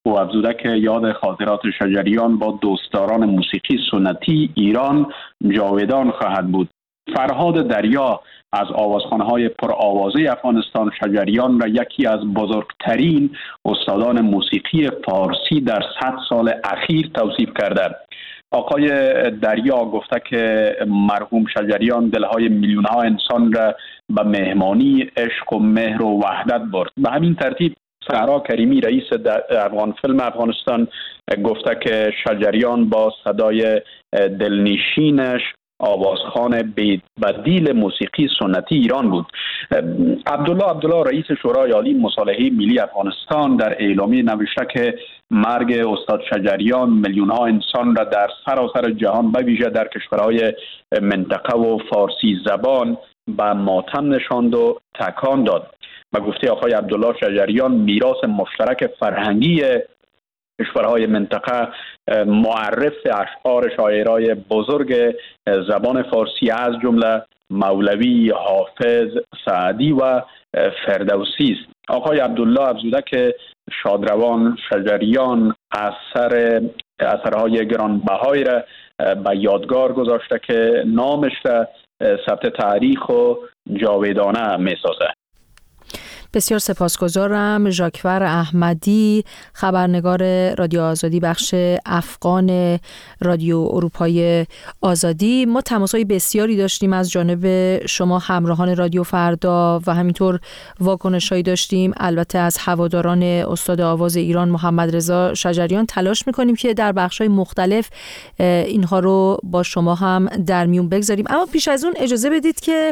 او افزوده که یاد خاطرات شجریان با دوستداران موسیقی سنتی ایران جاودان خواهد بود. فرهاد دریا از آوازخوان‌های پرآوازه افغانستان شجریان را یکی از بزرگترین استادان موسیقی فارسی در 100 سال اخیر توصیف کرده. آقای دریا گفته که مرحوم شجریان دلهای میلیون‌ها انسان را به مهمانی، عشق و مهر و وحدت برد. به همین ترتیب سهرا کریمی رئیس افغان فیلم افغانستان گفته که شجریان با صدای دلنشینش آوازخوان بدیل موسیقی سنتی ایران بود. عبدالله رئیس شورای عالی مصالحه ملی افغانستان در اعلامیه نوشته که مرگ استاد شجریان میلیون‌ها انسان را در سراسر جهان به ویژه در کشورهای منطقه و فارسی زبان به ماتم نشاند و تکان داد. به گفته آقای عبدالله شجریان میراث مشترک فرهنگی کشورهای منطقه معرف اشعار شاعرای بزرگ زبان فارسی از جمله مولوی، حافظ، سعدی و فردوسی است. آقای عبدالله افزوده که شادروان شجریان اثرهای گرانبهایی را به یادگار گذاشته که نامش را ثبت تاریخ و جاودانه می‌سازد. بسیار سپاسگزارم. ژاکور احمدی، خبرنگار رادیو آزادی بخش افغان رادیو اروپای آزادی. ما تماس‌های بسیاری داشتیم از جانب شما همراهان رادیو فردا و همینطور واکنش‌هایی داشتیم البته از هواداران استاد آواز ایران محمد رضا شجریان. تلاش می‌کنیم که در بخش‌های مختلف اینها رو با شما هم در میون بگذاریم، اما پیش از اون اجازه بدید که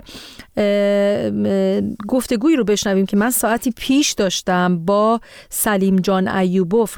گفتگویی رو بشنویم که من ساعتی پیش داشتم با سلیم جان ایوبوف،